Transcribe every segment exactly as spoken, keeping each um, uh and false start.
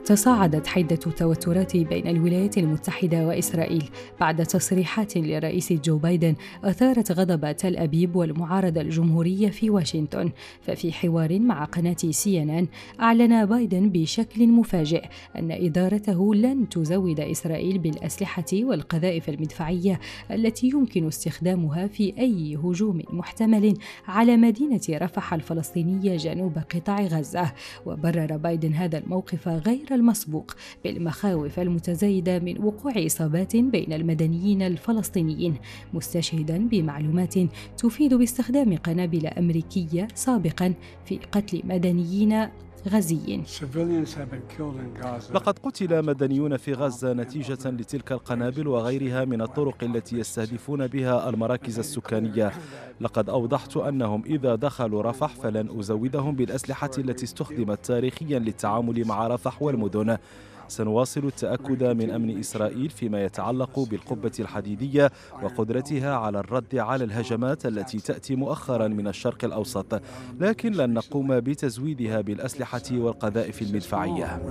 تصاعدت حدة التوترات بين الولايات المتحدة وإسرائيل بعد تصريحات للرئيس جو بايدن أثارت غضب تل أبيب والمعارضة الجمهورية في واشنطن. ففي حوار مع قناة سي إن إن أعلن بايدن بشكل مفاجئ أن إدارته لن تزود إسرائيل بالأسلحة والقذائف المدفعية التي يمكن استخدامها في أي هجوم محتمل على مدينة رفح الفلسطينية جنوب قطاع غزة. وبرر بايدن هذا الموقف غير المسبوق بالمخاوف المتزايدة من وقوع إصابات بين المدنيين الفلسطينيين، مستشهدا بمعلومات تفيد باستخدام قنابل أمريكية سابقا في قتل مدنيين غزيين. لقد قتل مدنيون في غزة نتيجة لتلك القنابل وغيرها من الطرق التي يستهدفون بها المراكز السكانية. لقد أوضحت أنهم إذا دخلوا رفح فلن أزودهم بالأسلحة التي استخدمت تاريخيا للتعامل مع رفح والمدن. سنواصل التأكد من أمن إسرائيل فيما يتعلق بالقبة الحديدية وقدرتها على الرد على الهجمات التي تأتي مؤخرا من الشرق الأوسط، لكن لن نقوم بتزويدها بالأسلحة والقذائف المدفعية.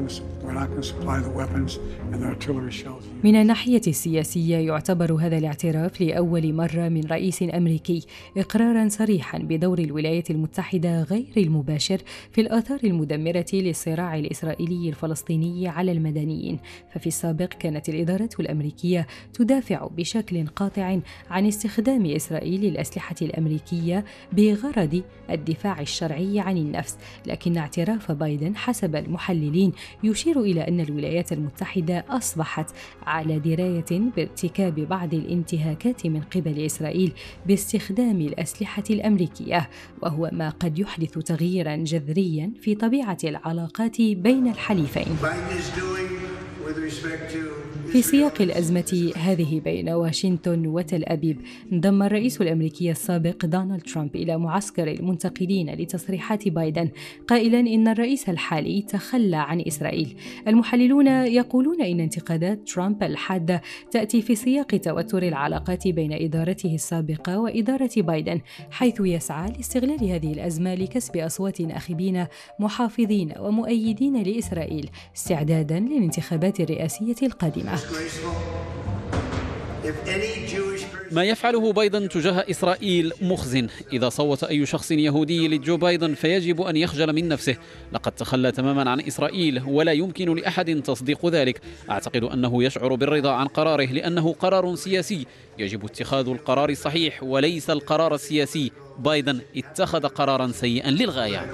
من الناحية السياسية يعتبر هذا الاعتراف لأول مرة من رئيس أمريكي إقرارا صريحا بدور الولايات المتحدة غير المباشر في الآثار المدمرة للصراع الإسرائيلي الفلسطيني على المدنيين. ففي السابق كانت الإدارة الأمريكية تدافع بشكل قاطع عن استخدام إسرائيل الأسلحة الأمريكية بغرض الدفاع الشرعي عن النفس، لكن اعتراف بايدن حسب المحللين يشير إلى أن الولايات المتحدة أصبحت على دراية بارتكاب بعض الانتهاكات من قبل إسرائيل باستخدام الأسلحة الأمريكية، وهو ما قد يحدث تغييرا جذريا في طبيعة العلاقات بين الحليفين. في سياق الأزمة هذه بين واشنطن وتل أبيب، انضم الرئيس الأمريكي السابق دونالد ترامب إلى معسكر المنتقدين لتصريحات بايدن قائلا إن الرئيس الحالي تخلى عن إسرائيل. المحللون يقولون إن انتقادات ترامب الحادة تأتي في سياق توتر العلاقات بين إدارته السابقة وإدارة بايدن، حيث يسعى لاستغلال هذه الأزمة لكسب أصوات ناخبين محافظين ومؤيدين لإسرائيل استعدادا للانتخابات الرئاسية القادمة. ما يفعله بايدن تجاه إسرائيل مخزن. إذا صوت أي شخص يهودي لجو بايدن فيجب أن يخجل من نفسه. لقد تخلى تماما عن إسرائيل ولا يمكن لأحد تصديق ذلك. أعتقد أنه يشعر بالرضا عن قراره لأنه قرار سياسي. يجب اتخاذ القرار الصحيح وليس القرار السياسي. بايدن اتخذ قرارا سيئا للغاية.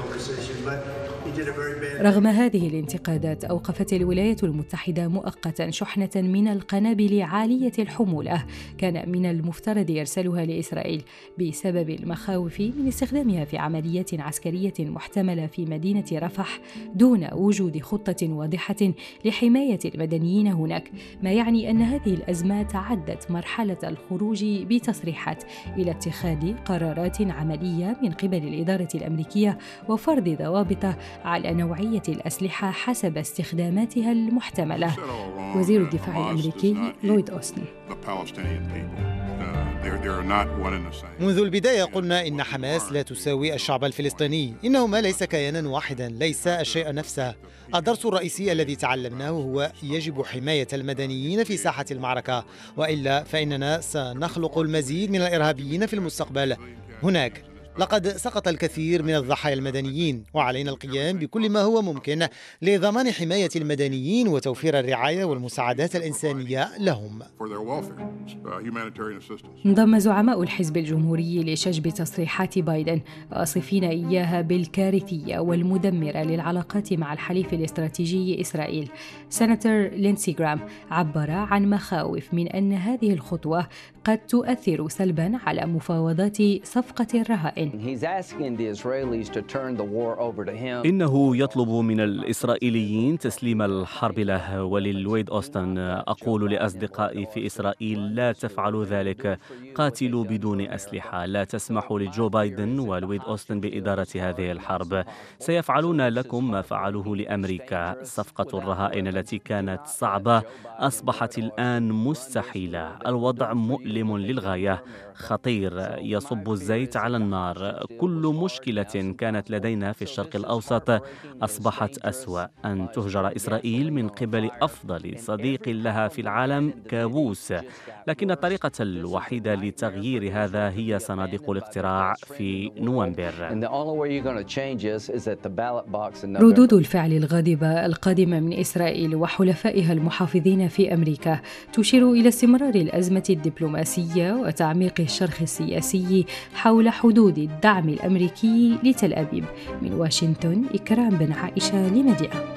رغم هذه الانتقادات، أوقفت الولايات المتحدة مؤقتا شحنة من القنابل عالية الحمولة كان من المفترض إرسالها لإسرائيل بسبب المخاوف من استخدامها في عمليات عسكرية محتملة في مدينة رفح دون وجود خطة واضحة لحماية المدنيين هناك، ما يعني أن هذه الأزمة تعدت مرحلة الخروج بتصريحات إلى اتخاذ قرارات عملية من قبل الإدارة الأمريكية وفرض ضوابط على نوعية الأسلحة حسب استخداماتها المحتملة. وزير الدفاع الأمريكي لويد أوستن: منذ البداية قلنا إن حماس لا تساوي الشعب الفلسطيني، إنهما ليس كيانا واحدا، ليس الشيء نفسه. الدرس الرئيسي الذي تعلمناه هو يجب حماية المدنيين في ساحة المعركة، وإلا فإننا سنخلق المزيد من الإرهابيين في المستقبل. هناك لقد سقط الكثير من الضحايا المدنيين، وعلينا القيام بكل ما هو ممكن لضمان حماية المدنيين وتوفير الرعاية والمساعدات الإنسانية لهم. انضم زعماء الحزب الجمهوري لشجب تصريحات بايدن واصفين إياها بالكارثية والمدمرة للعلاقات مع الحليف الاستراتيجي إسرائيل. سيناتور لينسي جرام عبر عن مخاوف من أن هذه الخطوة قد تؤثر سلبا على مفاوضات صفقة الرهائن. إنه يطلب من الإسرائيليين تسليم الحرب له وللويد أوستن. أقول لأصدقائي في إسرائيل: لا تفعلوا ذلك، قاتلوا بدون أسلحة. لا تسمحوا لجو بايدن والويد أوستن بإدارة هذه الحرب. سيفعلون لكم ما فعلوه لأمريكا. صفقة الرهائن التي كانت صعبة أصبحت الآن مستحيلة. الوضع مؤلم مؤلم للغاية، خطير، يصب الزيت على النار. كل مشكلة كانت لدينا في الشرق الأوسط أصبحت أسوأ. أن تهجر إسرائيل من قبل أفضل صديق لها في العالم كابوس، لكن الطريقة الوحيدة لتغيير هذا هي صناديق الاقتراع في نوفمبر. ردود الفعل الغاضبة القادمة من إسرائيل وحلفائها المحافظين في أمريكا تشير إلى استمرار الأزمة الدبلوماسية وتعميق الشرخ السياسي حول حدود الدعم الأمريكي لتل أبيب. من واشنطن، إكرام بن عائشة لمدينة.